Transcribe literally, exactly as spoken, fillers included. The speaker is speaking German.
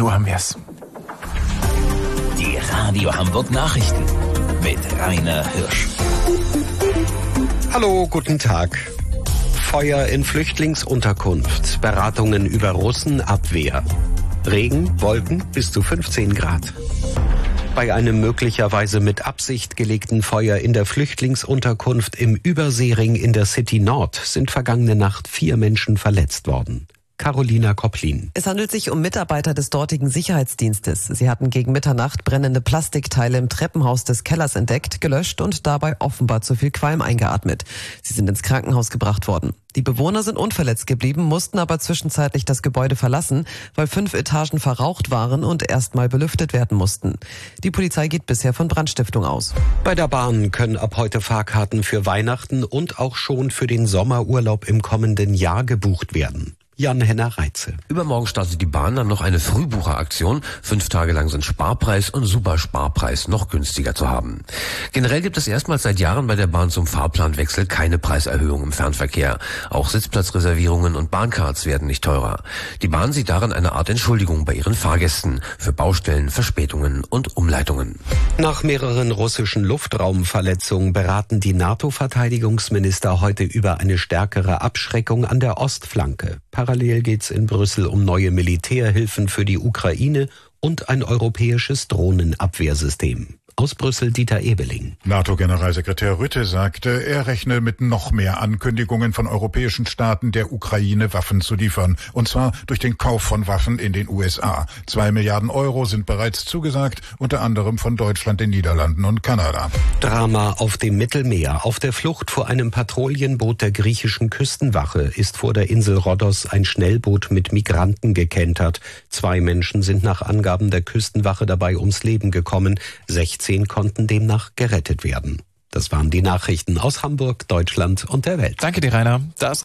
Uhr haben wir es. Die Radio Hamburg Nachrichten mit Rainer Hirsch. Hallo, guten Tag. Feuer in Flüchtlingsunterkunft, Beratungen über Russenabwehr. Regen, Wolken bis zu fünfzehn Grad. Bei einem möglicherweise mit Absicht gelegten Feuer in der Flüchtlingsunterkunft im Überseering in der City Nord sind vergangene Nacht vier Menschen verletzt worden. Carolina Kopplin. Es handelt sich um Mitarbeiter des dortigen Sicherheitsdienstes. Sie hatten gegen Mitternacht brennende Plastikteile im Treppenhaus des Kellers entdeckt, gelöscht und dabei offenbar zu viel Qualm eingeatmet. Sie sind ins Krankenhaus gebracht worden. Die Bewohner sind unverletzt geblieben, mussten aber zwischenzeitlich das Gebäude verlassen, weil fünf Etagen verraucht waren und erstmal belüftet werden mussten. Die Polizei geht bisher von Brandstiftung aus. Bei der Bahn können ab heute Fahrkarten für Weihnachten und auch schon für den Sommerurlaub im kommenden Jahr gebucht werden. Jan-Henner Reitze. Übermorgen startet die Bahn dann noch eine Frühbucheraktion. Fünf Tage lang sind Sparpreis und Supersparpreis noch günstiger zu haben. Generell gibt es erstmals seit Jahren bei der Bahn zum Fahrplanwechsel keine Preiserhöhung im Fernverkehr. Auch Sitzplatzreservierungen und Bahncards werden nicht teurer. Die Bahn sieht darin eine Art Entschuldigung bei ihren Fahrgästen für Baustellen, Verspätungen und Umleitungen. Nach mehreren russischen Luftraumverletzungen beraten die NATO-Verteidigungsminister heute über eine stärkere Abschreckung an der Ostflanke. Parallel geht's in Brüssel um neue Militärhilfen für die Ukraine und ein europäisches Drohnenabwehrsystem. Aus Brüssel Dieter Ebeling. NATO-Generalsekretär Rutte sagte, er rechne mit noch mehr Ankündigungen von europäischen Staaten, der Ukraine Waffen zu liefern. Und zwar durch den Kauf von Waffen in den U S A. Zwei Milliarden Euro sind bereits zugesagt, unter anderem von Deutschland, den Niederlanden und Kanada. Drama auf dem Mittelmeer. Auf der Flucht vor einem Patrouillenboot der griechischen Küstenwache ist vor der Insel Rhodos ein Schnellboot mit Migranten gekentert. Zwei Menschen sind nach Angaben der Küstenwache dabei ums Leben gekommen. sechzehn konnten demnach gerettet werden. Das waren die Nachrichten aus Hamburg, Deutschland und der Welt. Danke dir, Rainer. Das